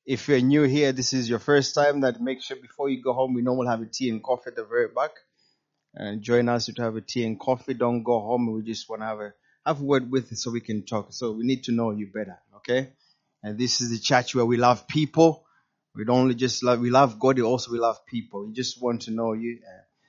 If you're new here, this is your first time, that make sure before you go home, we normally have a tea and coffee at the very back. And join us to have a tea and coffee. Don't go home. We just want to have a word with you so we can talk. So we need to know you better, okay? And this is the church where we love people. We don't only just we love God, also we love people. We just want to know you.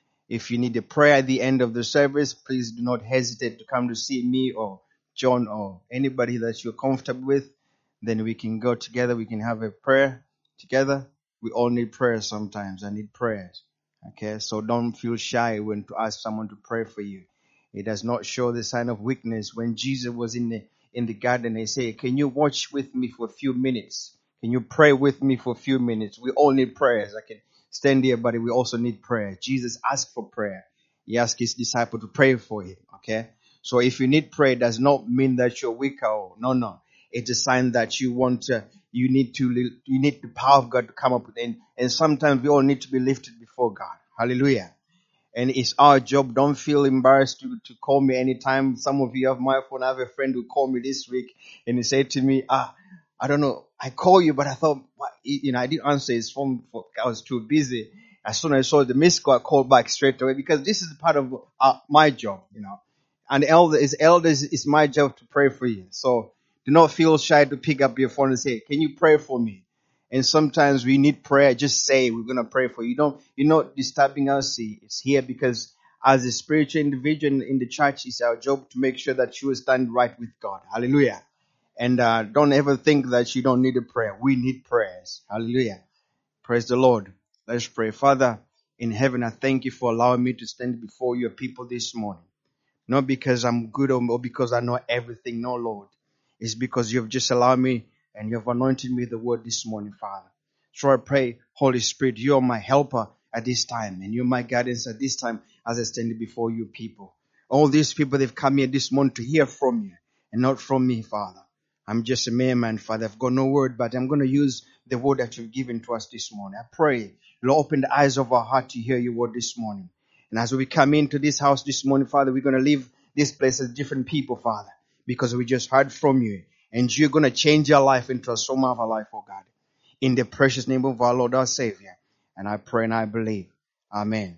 If you need a prayer at the end of the service, please do not hesitate to come to see me or John or anybody that you're comfortable with. Then we can go together. We can have a prayer together. We all need prayers sometimes. I need prayers. Okay, so don't feel shy when to ask someone to pray for you. It does not show the sign of weakness. When Jesus was in the garden, they say, "Can you watch with me for a few minutes? Can you pray with me for a few minutes?" We all need prayers. I can stand here, but we also need prayer. Jesus asked for prayer. He asked his disciple to pray for him. Okay, so if you need prayer, it does not mean that you're weak. No. It's a sign that you need the power of God to come up with. And sometimes we all need to be lifted before God. Hallelujah. And it's our job. Don't feel embarrassed to call me anytime. Some of you have my phone. I have a friend who called me this week and he said to me, I don't know, I call you, but I thought, I didn't answer his phone. I was too busy. As soon as I saw the missed call, I called back straight away because this is part of my job, And elders, it's my job to pray for you. So do not feel shy to pick up your phone and say, "Can you pray for me?" And sometimes we need prayer. Just say, "We're going to pray for you." You're not disturbing us. It's here because as a spiritual individual in the church, it's our job to make sure that you stand right with God. Hallelujah. And don't ever think that you don't need a prayer. We need prayers. Hallelujah. Praise the Lord. Let's pray. Father in heaven, I thank you for allowing me to stand before your people this morning. Not because I'm good or because I know everything. No, Lord. It's because you've just allowed me and you've anointed me with the word this morning, Father. So I pray, Holy Spirit, you're my helper at this time and you're my guidance at this time as I stand before you people. All these people, they've come here this morning to hear from you and not from me, Father. I'm just a mere man, Father. I've got no word, but I'm going to use the word that you've given to us this morning. I pray, Lord, open the eyes of our heart to hear your word this morning. And as we come into this house this morning, Father, we're going to leave this place as different people, Father, because we just heard from you. And you're going to change our life and transform our life, oh God. In the precious name of our Lord, our Savior. And I pray and I believe. Amen.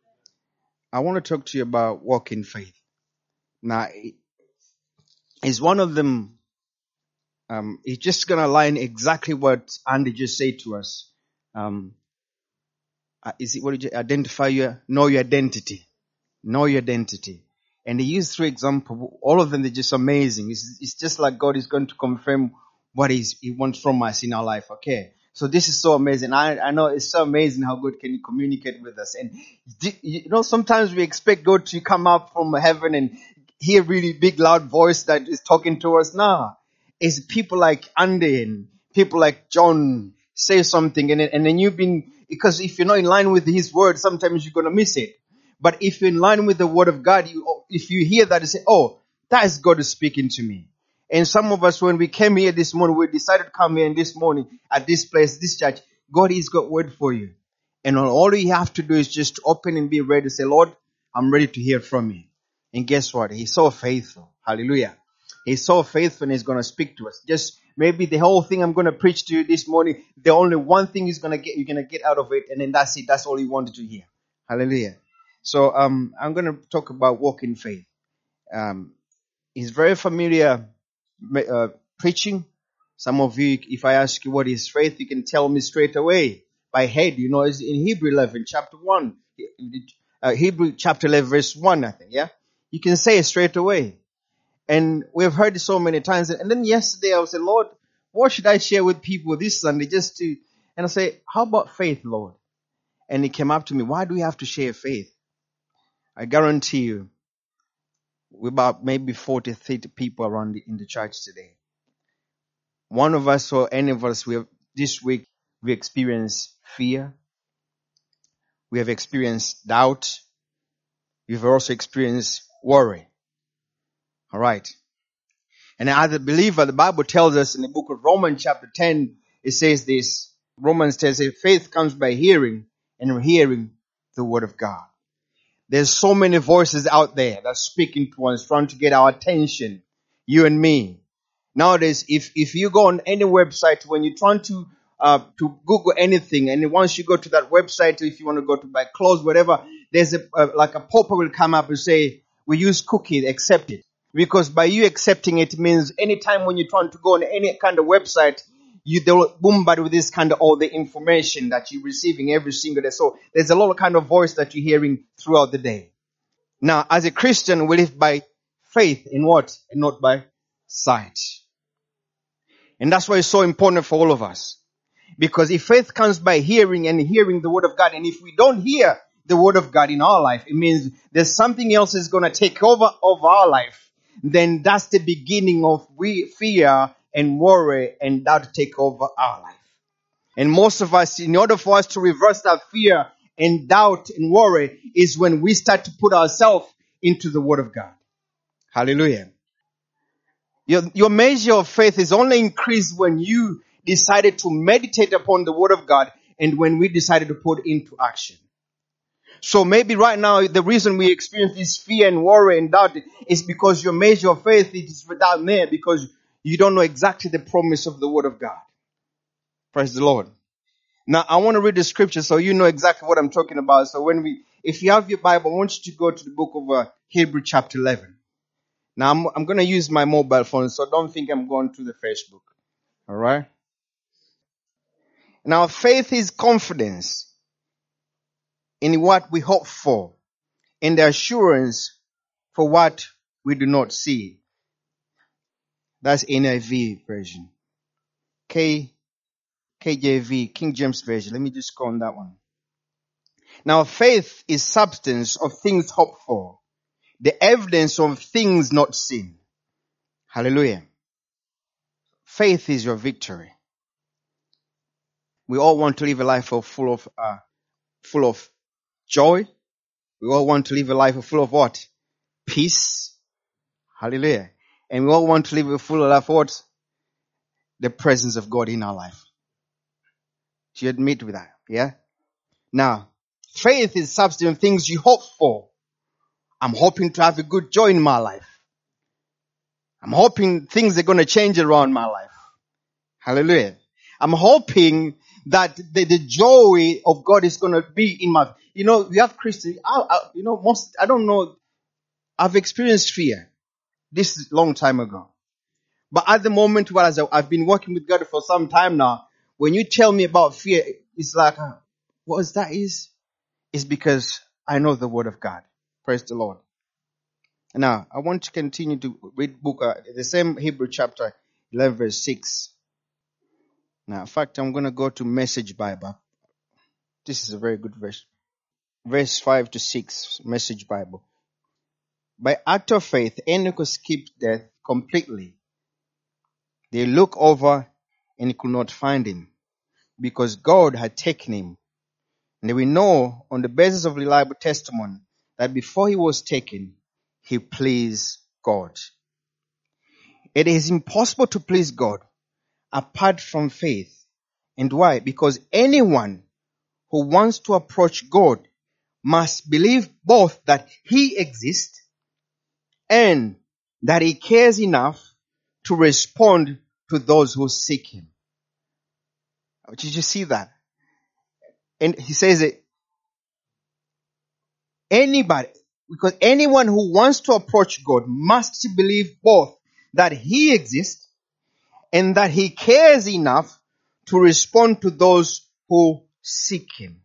I want to talk to you about walking faith. Now, it's one of them. It's just going to align exactly what Andy just said to us. Is it what did you identify know your identity. Know your identity. And he used 3 examples. All of them are just amazing. It's just like God is going to confirm what he wants from us in our life. Okay. So this is so amazing. I know it's so amazing how God can communicate with us. And sometimes we expect God to come up from heaven and hear a really big loud voice that is talking to us. Nah. It's people like Andy and people like John say something and then because if you're not in line with his word, sometimes you're going to miss it. But if you're in line with the word of God, if you hear that, you say, "Oh, that is God speaking to me." And some of us, when we came here this morning, we decided to come here this morning at this place, this church. God has got word for you. And all you have to do is just open and be ready to say, "Lord, I'm ready to hear from you." And guess what? He's so faithful. Hallelujah. He's so faithful and he's going to speak to us. Just maybe the whole thing I'm going to preach to you this morning, the only one thing you're going to get out of it. And then that's it. That's all you wanted to hear. Hallelujah. So I'm going to talk about walking faith. It's very familiar preaching. Some of you, if I ask you what is faith, you can tell me straight away by head. It's in Hebrew 11, chapter 1. Hebrew chapter 11, verse 1, I think, yeah? You can say it straight away. And we've heard it so many times. And then yesterday I said, "Lord, what should I share with people this Sunday?" And I say, "How about faith, Lord?" And it came up to me, why do we have to share faith? I guarantee you, we're about maybe 40, 30 people around in the church today. One of us or any of us, this week, we experienced fear. We have experienced doubt. We've also experienced worry. All right. And as a believer, the Bible tells us in the book of Romans chapter 10, it says this. Romans tells us faith comes by hearing and hearing the word of God. There's so many voices out there that's speaking to us, trying to get our attention, you and me. Nowadays, if you go on any website, when you're trying to to Google anything, and once you go to that website, if you want to go to buy clothes, whatever, there's like a pop-up will come up and say, we use cookies, accept it. Because by you accepting it means anytime when you're trying to go on any kind of website, they will bombard with this kind of all the information that you're receiving every single day. So there's a lot of kind of voice that you're hearing throughout the day. Now, as a Christian, we live by faith in what? And not by sight. And that's why it's so important for all of us. Because if faith comes by hearing and hearing the word of God, and if we don't hear the word of God in our life, it means there's something else is going to take over of our life. Then that's the beginning of fear and worry, and that take over our life. And most of us, in order for us to reverse that fear and doubt and worry, is when we start to put ourselves into the word of God. Hallelujah. Your measure of faith is only increased when you decided to meditate upon the word of God and when we decided to put into action. So maybe right now the reason we experience this fear and worry and doubt is because your measure of faith is down there because you don't know exactly the promise of the word of God. Praise the Lord. Now I want to read the scripture so you know exactly what I'm talking about. So if you have your Bible, I want you to go to the book of Hebrew chapter 11. Now, I'm going to use my mobile phone, so don't think I'm going to the Facebook. All right? Now, faith is confidence in what we hope for and the assurance for what we do not see. That's NIV version. KJV, King James Version. Let me just go on that one. Now, faith is substance of things hoped for, the evidence of things not seen. Hallelujah. Faith is your victory. We all want to live a life full of joy. We all want to live a life full of what? Peace. Hallelujah. And we all want to live a full life of what? The presence of God in our life. Do you admit with that? Yeah? Now, faith is substance of things you hope for. I'm hoping to have a good joy in my life. I'm hoping things are going to change around my life. Hallelujah. I'm hoping that the joy of God is going to be in my, we have Christians, I don't know, I've experienced fear. This is a long time ago. But at the moment, as I've been working with God for some time now, when you tell me about fear, it's like, what that is? It's because I know the word of God. Praise the Lord. Now, I want to continue to read the same Hebrew chapter 11 verse 6. Now, in fact, I'm going to go to Message Bible. This is a very good verse. Verse 5 to 6, Message Bible. By act of faith, Enoch escaped death completely. They looked over and could not find him because God had taken him. And we know on the basis of reliable testimony that before he was taken, he pleased God. It is impossible to please God apart from faith. And why? Because anyone who wants to approach God must believe both that he exists and that he cares enough to respond to those who seek him. Did you see that? And he says it, anybody, because anyone who wants to approach God must believe both that he exists and that he cares enough to respond to those who seek him.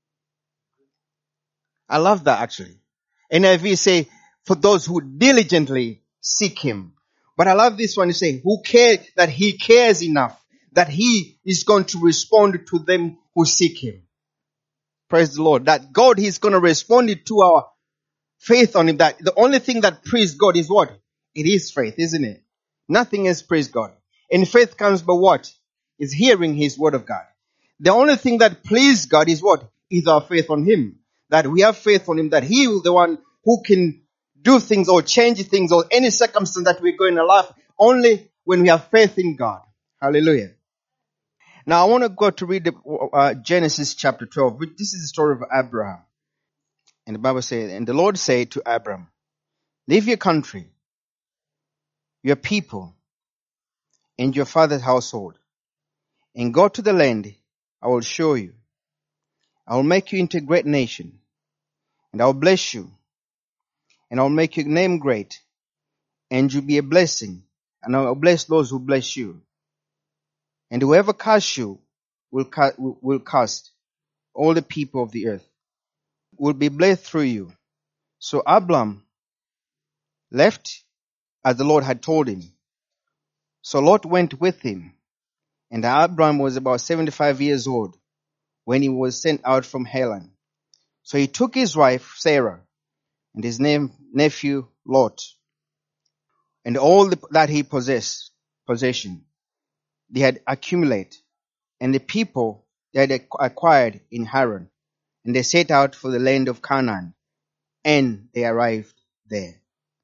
I love that actually. NIV say, for those who diligently seek him. But I love this one. You say, that he cares enough, that he is going to respond to them who seek him. Praise the Lord. That God is going to respond to our faith on him. That the only thing that pleases God is what? It is faith, isn't it? Nothing else pleases God. And faith comes by what? Is hearing his word of God. The only thing that pleases God is what? Is our faith on him. That we have faith on him, that he is the one who can do things or change things or any circumstance that we go in our life only when we have faith in God. Hallelujah. Now I want to go to read Genesis chapter 12. This is the story of Abraham. And the Bible says, and the Lord said to Abram, leave your country, your people, and your father's household, and go to the land I will show you. I will make you into a great nation, and I will bless you, and I will make your name great, and you'll be a blessing, and I will bless those who bless you. And whoever curses you will curse all the people of the earth, will be blessed through you. So Abram left as the Lord had told him. So Lot went with him, and Abram was about 75 years old when he was sent out from Haran. So he took his wife Sarah and his nephew Lot, and all that he possession they had accumulated, and the people they had acquired in Haran, and they set out for the land of Canaan, and they arrived there.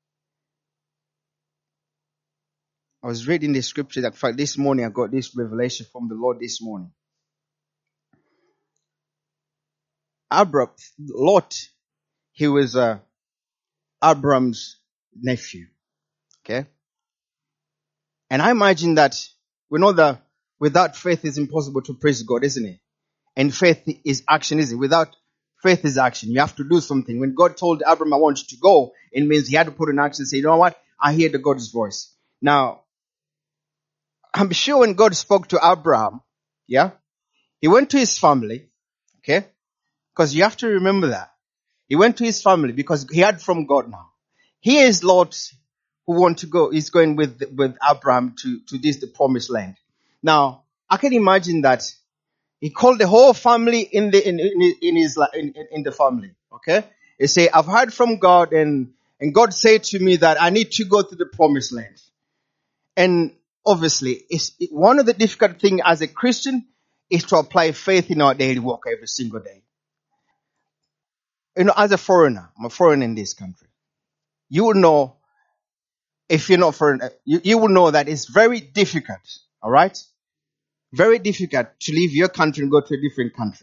I was reading the scripture that, in fact, this morning I got this revelation from the Lord this morning. Lot, he was Abram's nephew. Okay? And I imagine that we know that without faith it's impossible to praise God, isn't it? And faith is action, isn't it? Without faith is action. You have to do something. When God told Abram, I want you to go, it means he had to put an action and say, you know what? I hear the God's voice. Now, I'm sure when God spoke to Abraham, yeah, he went to his family, okay? Because you have to remember that. He went to his family because he heard from God now. Here is Lot who want to go, he's going with Abraham to the promised land. Now, I can imagine that he called the whole family in the family, okay? He say, I've heard from God and God said to me that I need to go to the promised land. And obviously, one of the difficult things as a Christian is to apply faith in our daily walk every single day. You know, as a foreigner, I'm a foreigner in this country. You will know, if you're not foreign, you will know that it's very difficult, all right? Very difficult to leave your country and go to a different country.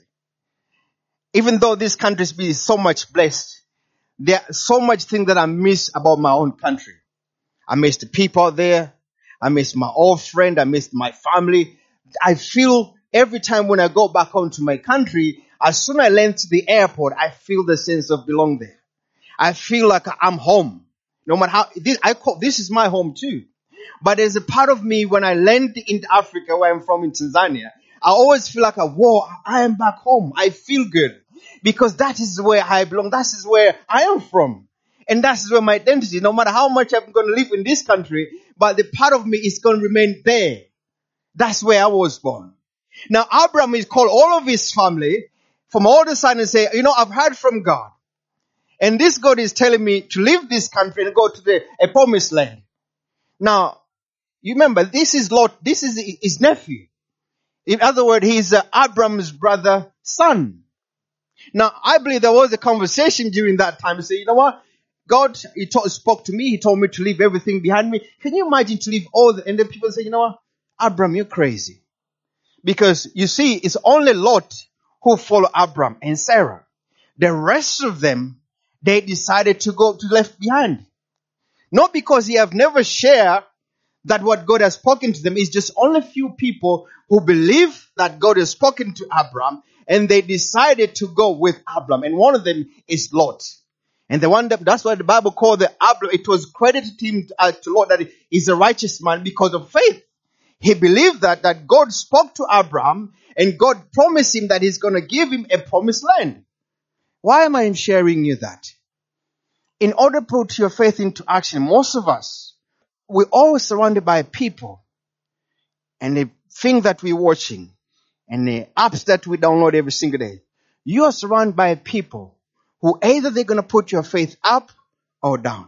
Even though this country has been so much blessed, there are so much things that I miss about my own country. I miss the people there. I miss my old friend. I miss my family. I feel every time when I go back home to my country, as soon as I land to the airport, I feel the sense of belong there. I feel like I'm home. No matter how, this is my home too. But there's a part of me when I land in Africa, where I'm from in Tanzania, I always feel like, whoa, I am back home. I feel good. Because that is where I belong. That is where I am from. And that is where my identity, no matter how much I'm going to live in this country, but the part of me is going to remain there. That's where I was born. Now, Abraham is called all of his family from all the side and say, you know, I've heard from God. And this God is telling me to leave this country and go to a promised land. Now, you remember, this is Lot, this is his nephew. In other words, he's Abraham's brother's son. Now, I believe there was a conversation during that time to say, you know what? God, spoke to me. He told me to leave everything behind me. Can you imagine to leave and then people say, you know what? Abraham, you're crazy. Because you see, it's only Lot who followed Abraham and Sarah. The rest of them, they decided to go to left behind. Not because they have never shared that what God has spoken to them, is just only few people who believe that God has spoken to Abraham, and they decided to go with Abraham. And one of them is Lot. And that's why the Bible called Abraham, it was credited him to Lot that he's a righteous man because of faith. He believed that God spoke to Abraham and God promised him that he's going to give him a promised land. Why am I sharing you that? In order to put your faith into action, most of us, we're always surrounded by people and the thing that we're watching and the apps that we download every single day. You are surrounded by people who either they're going to put your faith up or down.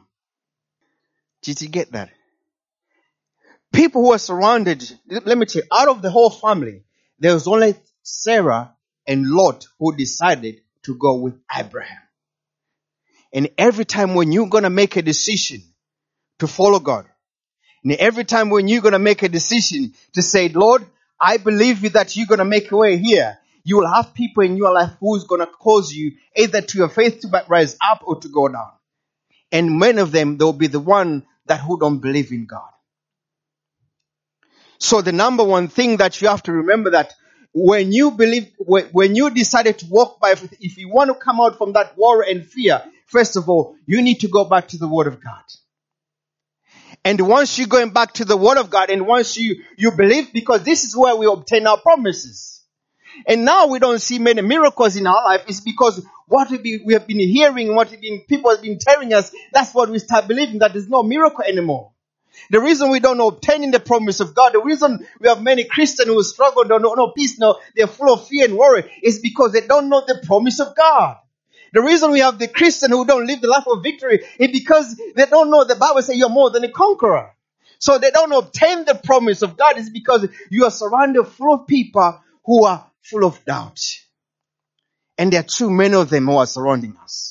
Did you get that? People who are surrounded, let me tell you, out of the whole family, there was only Sarah and Lot who decided to go with Abraham. And every time when you're going to make a decision to follow God, and every time when you're going to make a decision to say, Lord, I believe you that you're going to make a way here, you will have people in your life who's going to cause you either to your faith to rise up or to go down. And many of them, they'll be the one who don't believe in God. So the number one thing that you have to remember that when you decided to walk by faith, if you want to come out from that war and fear, first of all, you need to go back to the Word of God. And once you're going back to the Word of God, and once you believe, because this is where we obtain our promises. And now we don't see many miracles in our life. It's because what we have been hearing, people have been telling us, that's what we start believing, that there's no miracle anymore. The reason we don't obtain the promise of God, the reason we have many Christians who struggle, don't know no peace, no, they're full of fear and worry, is because they don't know the promise of God. The reason we have the Christian who don't live the life of victory is because they don't know the Bible says you're more than a conqueror. So they don't obtain the promise of God is because you are surrounded full of people who are full of doubt. And there are too many of them who are surrounding us.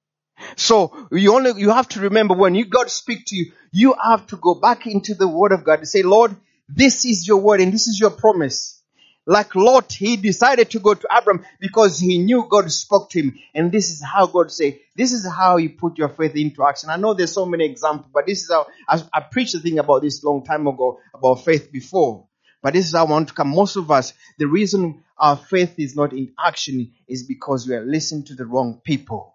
So you have to remember when God speaks to you, you have to go back into the Word of God and say, Lord, this is your word and this is your promise. Like Lot, he decided to go to Abram because he knew God spoke to him. And this is how God said, this is how you put your faith into action. I know there's so many examples, but this is how, I preached a thing about this long time ago, about faith before. But this is how I want to come. Most of us, the reason our faith is not in action is because we are listening to the wrong people.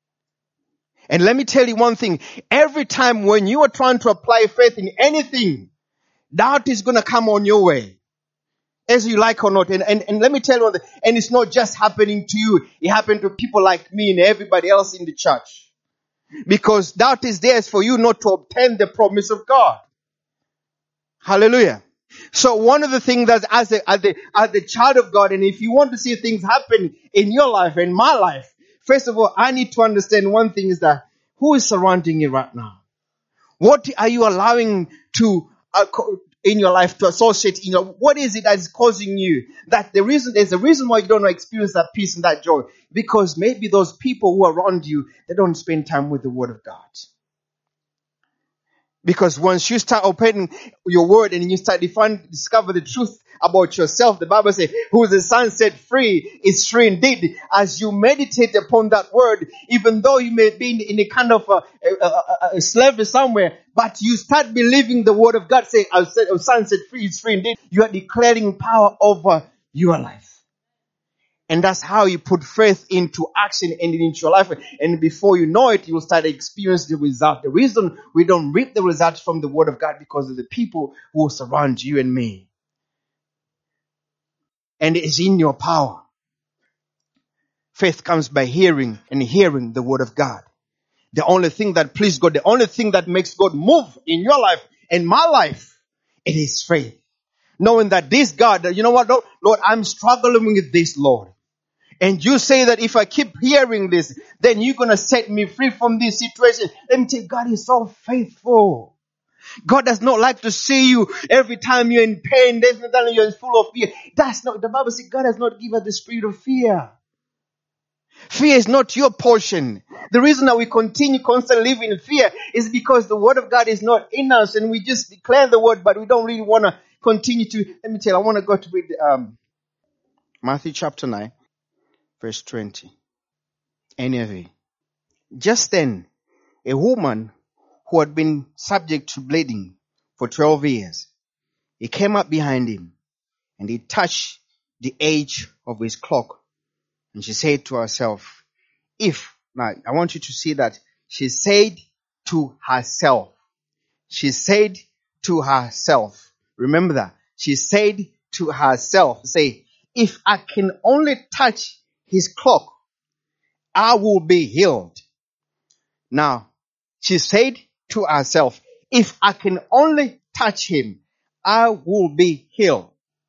And let me tell you one thing. Every time when you are trying to apply faith in anything, doubt is going to come on your way. As you like or not. And let me tell you one thing. And it's not just happening to you. It happened to people like me and everybody else in the church. Because doubt is there for you not to obtain the promise of God. Hallelujah. So one of the things that as the child of God, and if you want to see things happen in your life and my life, first of all, I need to understand one thing is that who is surrounding you right now? What are you allowing to in your life to associate? What is it that is causing you that there's a reason why you don't experience that peace and that joy? Because maybe those people who are around you, they don't spend time with the Word of God. Because once you start opening your word and you start discover the truth about yourself, the Bible says, who the Son set free is free indeed. As you meditate upon that word, even though you may be in a kind of a slavery somewhere, but you start believing the word of God, saying, Son set free is free indeed. You are declaring power over your life. And that's how you put faith into action and into your life. And before you know it, you will start to experience the result. The reason we don't reap the results from the Word of God because of the people who surround you and me. And it is in your power. Faith comes by hearing and hearing the Word of God. The only thing that pleases God, the only thing that makes God move in your life and my life, it is faith. Knowing that this God, you know what, Lord, I'm struggling with this, Lord. And you say that if I keep hearing this, then you're going to set me free from this situation. Let me tell you, God is so faithful. God does not like to see you every time you're in pain, every time you're full of fear. That's not, the Bible says God has not given us the spirit of fear. Fear is not your portion. The reason that we continue constantly living in fear is because the Word of God is not in us and we just declare the Word, but we don't really want to continue to, let me tell you, I want to go to read Matthew chapter 9. Verse 20. NIV. Just then, a woman who had been subject to bleeding for 12 years, he came up behind him and he touched the edge of his cloak. And she said to herself, now I want you to see that she said to herself. She said to herself. Remember that. She said to herself, say, if I can only touch his cloak, I will be healed. Now, she said to herself, if I can only touch him, I will be healed.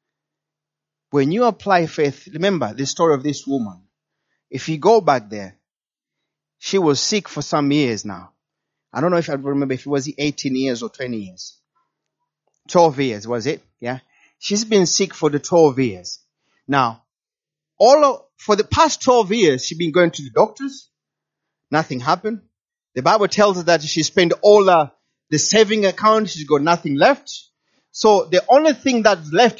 When you apply faith, remember the story of this woman. If you go back there, she was sick for some years now. I don't know if I remember if it was 18 years or 20 years. 12 years, was it? Yeah. She's been sick for the 12 years. Now, for the past 12 years, she's been going to the doctors. Nothing happened. The Bible tells us that she spent all the saving account. She's got nothing left. So the only thing that's left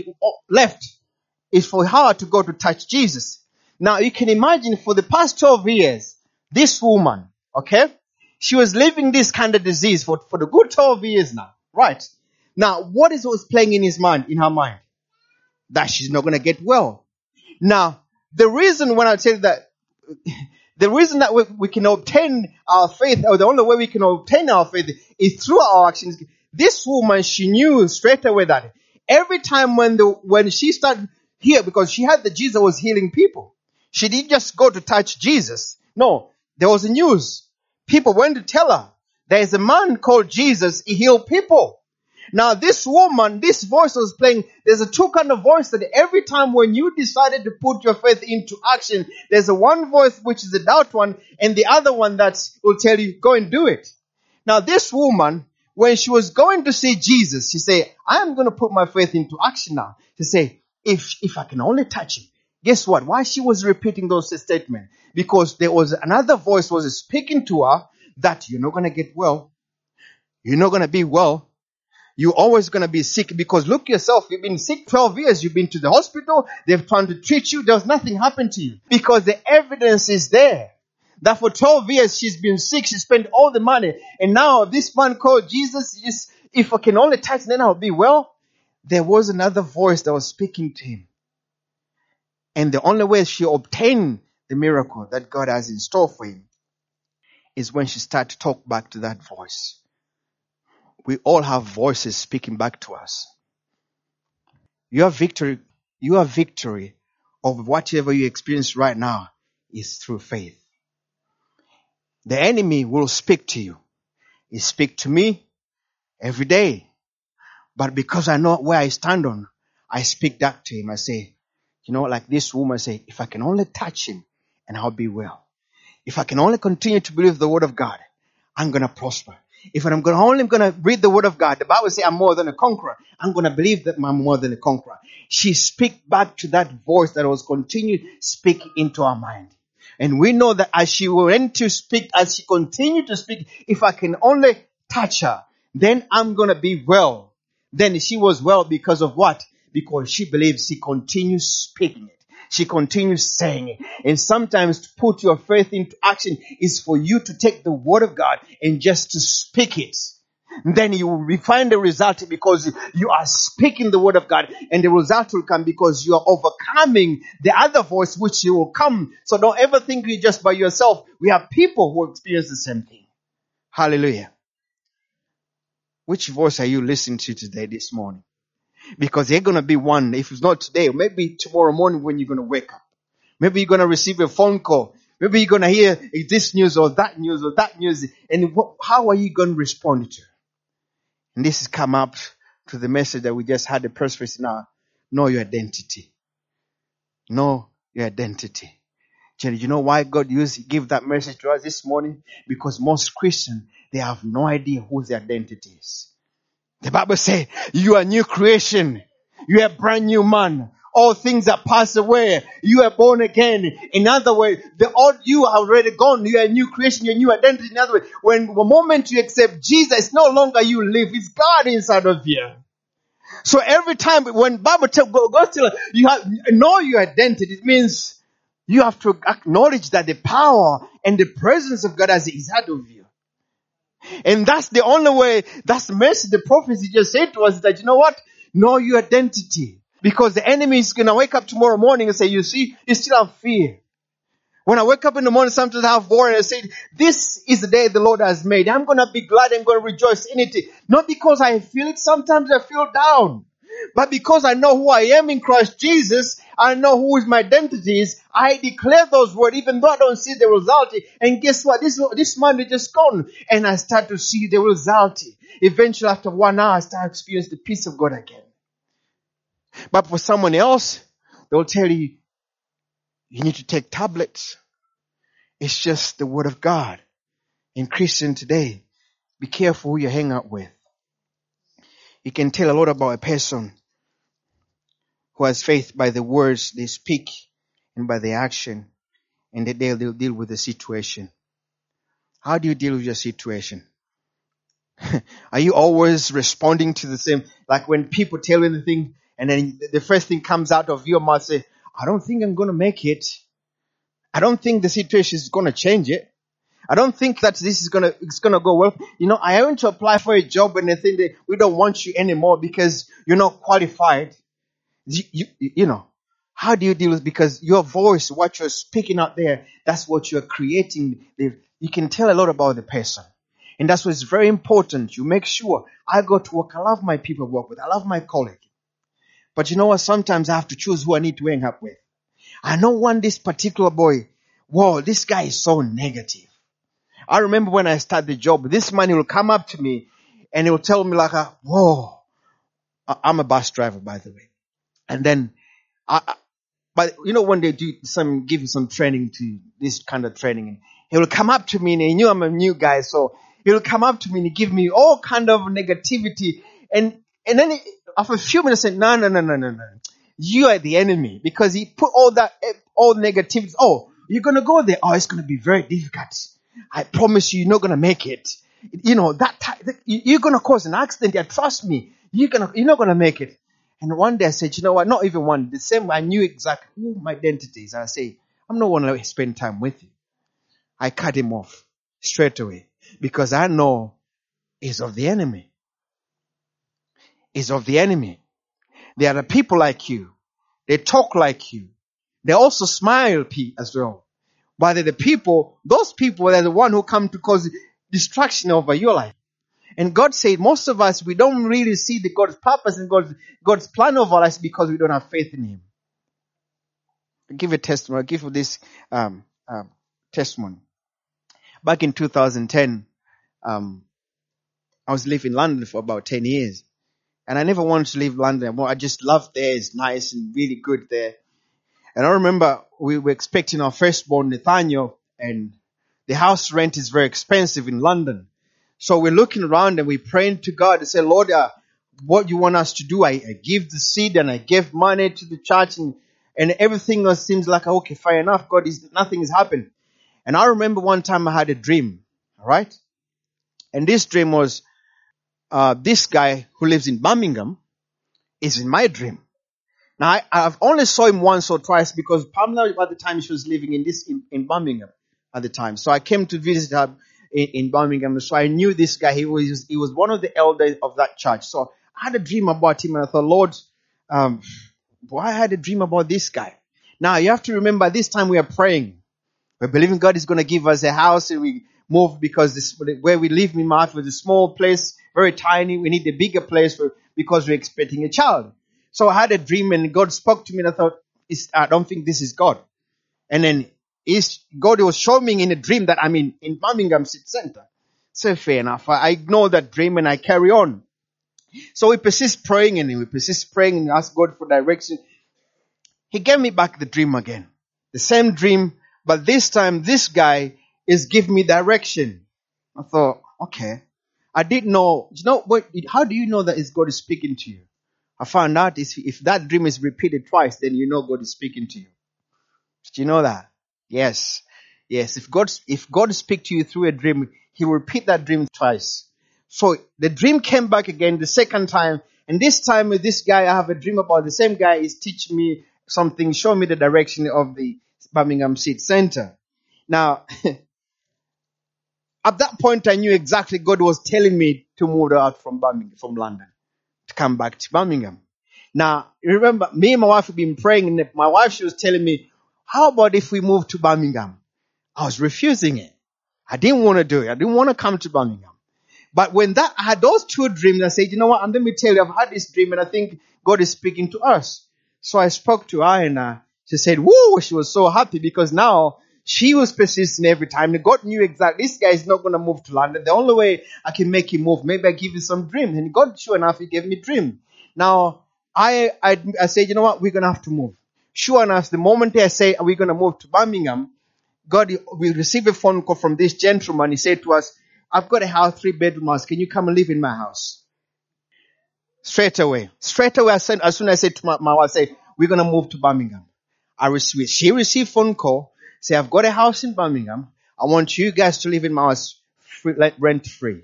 is for her to go to touch Jesus. Now you can imagine for the past 12 years, this woman, okay, she was living this kind of disease for the good 12 years now, right? Now, what was playing in her mind? That she's not going to get well. Now, the reason when I tell you that, the reason that we can obtain our faith, or the only way we can obtain our faith, is through our actions. This woman, she knew straight away that every time when she started here, because she had that Jesus was healing people, she didn't just go to touch Jesus. No, there was a news. People went to tell her, there is a man called Jesus, he healed people. Now this woman, this voice was playing. There's a two kind of voice that every time when you decided to put your faith into action, there's a one voice which is a doubt one, and the other one that will tell you, go and do it. Now this woman, when she was going to see Jesus, she said, I am going to put my faith into action now. She said, if I can only touch him. Guess what? Why she was repeating those statements? Because there was another voice was speaking to her that you're not going to get well. You're not going to be well. You're always going to be sick, because look yourself, you've been sick 12 years. You've been to the hospital. They've tried to treat you. There's nothing happened to you, because the evidence is there that for 12 years she's been sick. She spent all the money. And now this man called Jesus, if I can only touch, then I'll be well. There was another voice that was speaking to him. And the only way she obtained the miracle that God has in store for him is when she started to talk back to that voice. We all have voices speaking back to us. Your victory of whatever you experience right now is through faith. The enemy will speak to you. He speaks to me every day. But because I know where I stand on, I speak back to him. I say, like this woman say, if I can only touch him and I'll be well. If I can only continue to believe the word of God, I'm going to prosper. If I'm only going to read the word of God, the Bible says I'm more than a conqueror. I'm going to believe that I'm more than a conqueror. She speak back to that voice that was continued speaking into our mind. And we know that as she went to speak, as she continued to speak, if I can only touch her, then I'm going to be well. Then she was well because of what? Because she believes. She continues speaking it. She continues saying it. And sometimes to put your faith into action is for you to take the word of God and just to speak it. And then you will find the result, because you are speaking the word of God, and the result will come because you are overcoming the other voice which will come. So don't ever think you're just by yourself. We have people who experience the same thing. Hallelujah. Which voice are you listening to today, this morning? Because they're going to be one. If it's not today, maybe tomorrow morning when you're going to wake up. Maybe you're going to receive a phone call. Maybe you're going to hear this news or that news or that news. And how are you going to respond to it? And this has come up to the message that we just had, the preface now. Know your identity. Know your identity. You know why God give that message to us this morning? Because most Christians, they have no idea who their identity is. The Bible says, you are a new creation. You are a brand new man. All things are passed away. You are born again. In other words, the old you are already gone. You are a new creation. Your new identity. In other words, when the moment you accept Jesus, it's no longer you live. It's God inside of you. So every time when Bible goes to you have know your identity, it means you have to acknowledge that the power and the presence of God is inside of you. And that's the only way, that's the message the prophecy just said to us, that you know what? Know your identity. Because the enemy is going to wake up tomorrow morning and say, you see, you still have fear. When I wake up in the morning, sometimes I have worry. I say, this is the day the Lord has made. I'm going to be glad and going to rejoice in it. Not because I feel it. Sometimes I feel down. But because I know who I am in Christ Jesus, I know who is my identity is, I declare those words even though I don't see the result. And guess what? This Monday just gone. And I start to see the result. Eventually, after 1 hour, I start to experience the peace of God again. But for someone else, they'll tell you, you need to take tablets. It's just the word of God. In Christian today, be careful who you hang out with. You can tell a lot about a person who has faith by the words they speak and by the action, and that they'll deal with the situation. How do you deal with your situation? Are you always responding to the same, like when people tell you anything and then the first thing comes out of your mouth, say, I don't think I'm going to make it. I don't think the situation is going to change it. I don't think that it's gonna go well. I went to apply for a job and they think that we don't want you anymore because you're not qualified. How do you deal with, because your voice, what you're speaking out there, that's what you're creating. You can tell a lot about the person. And that's what's very important. You make sure I go to work. I love my people I work with. I love my colleague. But you know what? Sometimes I have to choose who I need to hang up with. I don't want this particular boy. Whoa, this guy is so negative. I remember when I started the job, this man, he will come up to me and he will tell me like, whoa, I'm a bus driver, by the way. And then, but when they give you some training to this kind of training, and he will come up to me and he knew I'm a new guy. So he will come up to me and he give me all kind of negativity. And then after a few minutes, I said, no. You are the enemy, because he put all negativity. Oh, you're going to go there. Oh, it's going to be very difficult. I promise you're not going to make it. You're going to cause an accident. Yeah, trust me. You're not going to make it. And one day I said, you know what? Not even one. The same, I knew exactly who my identity is. I say, I'm not going to spend time with you. I cut him off straight away, because I know he's of the enemy. He's of the enemy. There are people like you. They talk like you. They also smile as well. But those people are the one who come to cause distraction over your life. And God said, most of us, we don't really see God's purpose and God's plan over us because we don't have faith in Him. I'll give a testimony. I'll give this testimony. Back in 2010, I was living in London for about 10 years. And I never wanted to leave London. I just loved there. It's nice and really good there. And I remember we were expecting our firstborn, Nathaniel, and the house rent is very expensive in London. So we're looking around and we're praying to God to say, Lord, what you want us to do? I give the seed and I give money to the church, and everything else seems like, okay, fair enough. Nothing is happening. And I remember one time I had a dream. All right. And this dream was, this guy who lives in Birmingham is in my dream. Now, I've only saw him once or twice because Pamela, at the time, she was living in Birmingham at the time. So I came to visit her in Birmingham. So I knew this guy. He was one of the elders of that church. So I had a dream about him, and I thought, Lord, why I had a dream about this guy? Now, you have to remember, this time we are praying. We're believing God is going to give us a house, and we moved because where we live in Marth was a small place, very tiny. We need a bigger place because we're expecting a child. So I had a dream and God spoke to me, and I thought, I don't think this is God. And then God was showing me in a dream that I'm in Birmingham City Center. So fair enough. I ignore that dream and I carry on. So we persist praying and ask God for direction. He gave me back the dream again. The same dream, but this time this guy is giving me direction. I thought, okay. I didn't know. How do you know that God is speaking to you? I found out if that dream is repeated twice, then you know God is speaking to you. Did you know that? Yes. If God speaks to you through a dream, He will repeat that dream twice. So the dream came back again the second time, and this time with this guy, I have a dream about the same guy is teaching me something, showing me the direction of the Birmingham City Center. Now, at that point, I knew exactly God was telling me to move out from London, to come back to Birmingham. Now, remember, me and my wife have been praying, and my wife, she was telling me, how about if we move to Birmingham? I was refusing it. I didn't want to do it. I didn't want to come to Birmingham. But when I had those two dreams, I said, you know what? And let me tell you, I've had this dream and I think God is speaking to us. So I spoke to her and she said, woo, she was so happy because now she was persisting every time. And God knew exactly, this guy is not going to move to London. The only way I can make him move, maybe I give you some dreams. And God, sure enough, He gave me dream. Now, I said, you know what? We're going to have to move. Sure enough, the moment I say we're going to move to Birmingham, we received a phone call from this gentleman. He said to us, I've got a house, 3-bedroom house. Can you come and live in my house? Straight away, as soon as I said to my wife, we're going to move to Birmingham. She received phone call, say, I've got a house in Birmingham. I want you guys to live in my house rent free.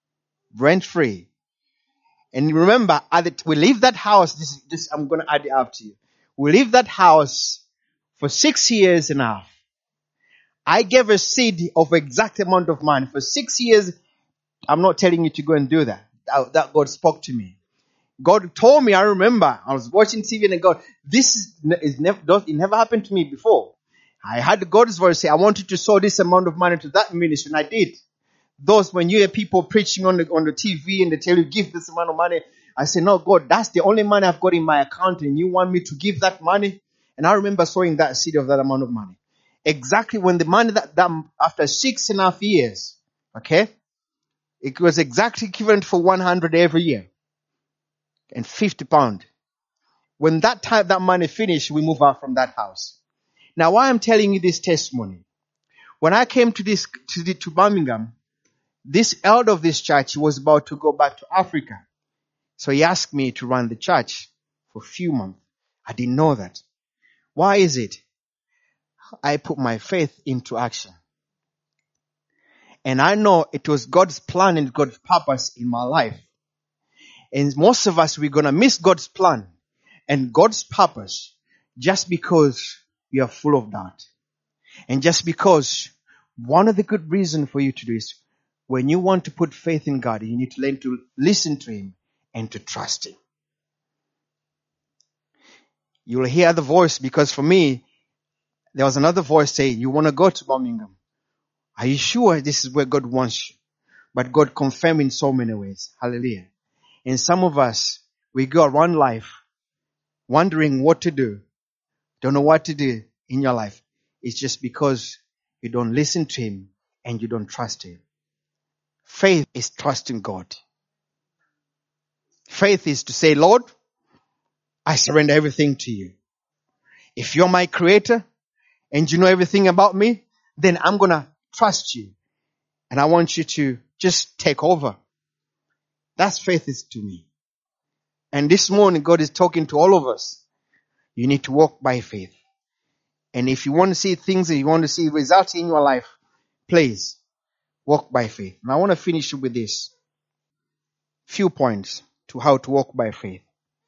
And remember, we leave that house. I'm going to add it up to you. We leave that house for 6 years and a half. I gave a seed of exact amount of money. For 6 years, I'm not telling you to go and do that. That God spoke to me. God told me, I remember, I was watching TV and God, it never happened to me before. I had God's voice say, I want you to sow this amount of money to that ministry, and I did. Those, when you hear people preaching on the TV and they tell you, give this amount of money, I say, no, God, that's the only money I've got in my account and you want me to give that money? And I remember sowing that seed of that amount of money. Exactly when the money that after 6.5 years, okay, it was exactly equivalent for 100 every year and £50. When that money finished, we move out from that house. Now, why I'm telling you this testimony? When I came to Birmingham, this elder of this church was about to go back to Africa. So he asked me to run the church for a few months. I didn't know that. Why is it? I put my faith into action. And I know it was God's plan and God's purpose in my life. And most of us, we're going to miss God's plan and God's purpose just because we are full of doubt. And just because one of the good reasons for you to do is when you want to put faith in God, you need to learn to listen to Him and to trust Him. You will hear the voice, because for me, there was another voice saying, you want to go to Birmingham. Are you sure this is where God wants you? But God confirmed in so many ways. Hallelujah. And some of us, we go around life wondering what to do. Don't know what to do in your life. It's just because you don't listen to Him and you don't trust Him. Faith is trusting God. Faith is to say, Lord, I surrender everything to you. If you're my creator and you know everything about me, then I'm going to trust you. And I want you to just take over. That's faith is to me. And this morning, God is talking to all of us. You need to walk by faith. And if you want to see things and you want to see results in your life, please walk by faith. And I want to finish with this. Few points to how to walk by faith.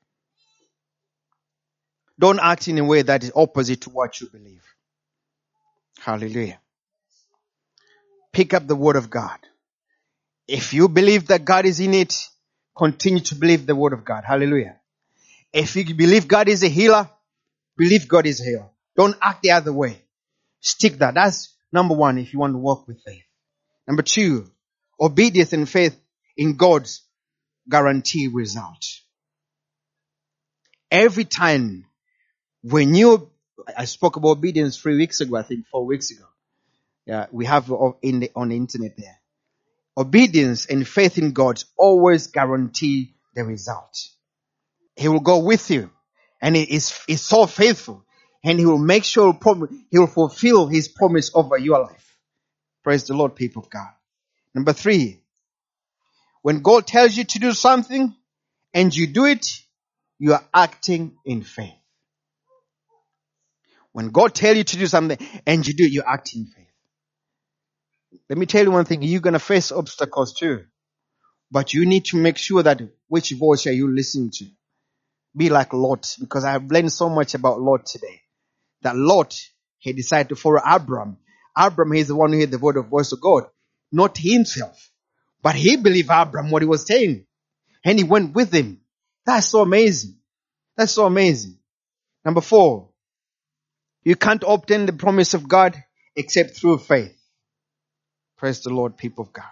Don't act in a way that is opposite to what you believe. Hallelujah. Pick up the word of God. If you believe that God is in it, continue to believe the word of God. Hallelujah. If you believe God is a healer, believe God is a healer. Don't act the other way. Stick that. That's number one if you want to walk with faith. Number two, obedience and faith in God's guarantee result. Every time I spoke about obedience 3 weeks ago, I think 4 weeks ago. Yeah, we have on the internet there. Obedience and faith in God always guarantee the result. He will go with you, and He is so faithful, and He will make sure He will fulfill His promise over your life. Praise the Lord, people of God. Number 3, when God tells you to do something and you do it, you are acting in faith. When God tells you to do something and you do it, you're acting in faith. Let me tell you one thing, you're going to face obstacles too. But you need to make sure that which voice are you listening to. Be like Lot, because I have learned so much about Lot today. That Lot, he decided to follow Abram. Abram is the one who heard the voice of God, not himself. But he believed Abram what he was saying. And he went with him. That's so amazing. That's so amazing. Number 4, you can't obtain the promise of God except through faith. Praise the Lord, people of God.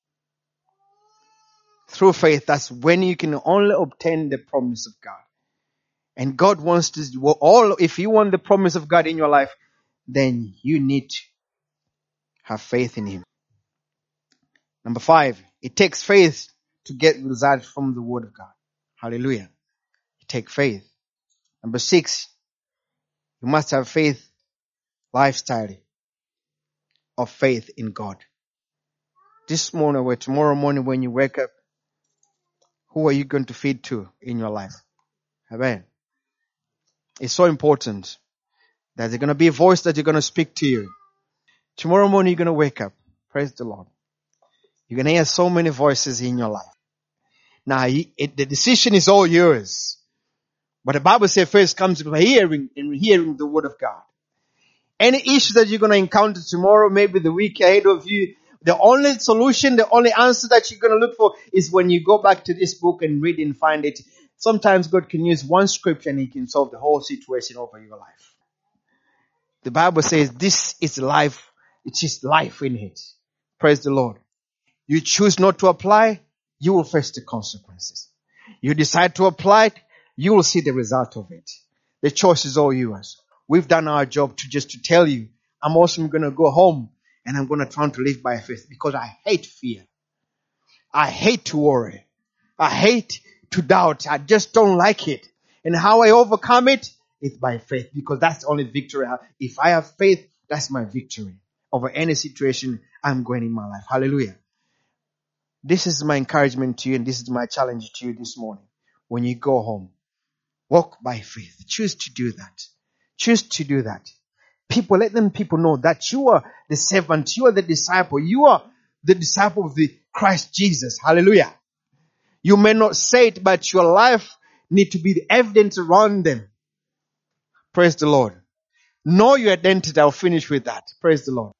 Through faith, that's when you can only obtain the promise of God. And God wants to, if you want the promise of God in your life, then you need to have faith in Him. Number 5, it takes faith to get results from the Word of God. Hallelujah. It takes faith. Number 6, you must have faith lifestyle of faith in God. This morning or tomorrow morning when you wake up, who are you going to feed to in your life? Amen. It's so important that there's going to be a voice that you're going to speak to you. Tomorrow morning you're going to wake up. Praise the Lord. You're going to hear so many voices in your life. Now, the decision is all yours. But the Bible says first comes by hearing and hearing the word of God. Any issue that you're going to encounter tomorrow, maybe the week ahead of you, the only solution, the only answer that you're going to look for is when you go back to this book and read and find it. Sometimes God can use one scripture and He can solve the whole situation over your life. The Bible says this is life. It is life in it. Praise the Lord. You choose not to apply, you will face the consequences. You decide to apply it, you will see the result of it. The choice is all yours. We've done our job to tell you, I'm also going to go home and I'm going to try to live by faith because I hate fear. I hate to worry. I hate to doubt. I just don't like it. And how I overcome it is by faith, because that's the only victory I have. If I have faith, that's my victory over any situation I'm going in my life. Hallelujah. This is my encouragement to you, and this is my challenge to you this morning. When you go home, walk by faith. Choose to do that. Choose to do that. Let people know that you are the servant, you are the disciple, you are the disciple of the Christ Jesus. Hallelujah. You may not say it, but your life need to be the evidence around them. Praise the Lord. Know your identity. I'll finish with that. Praise the Lord.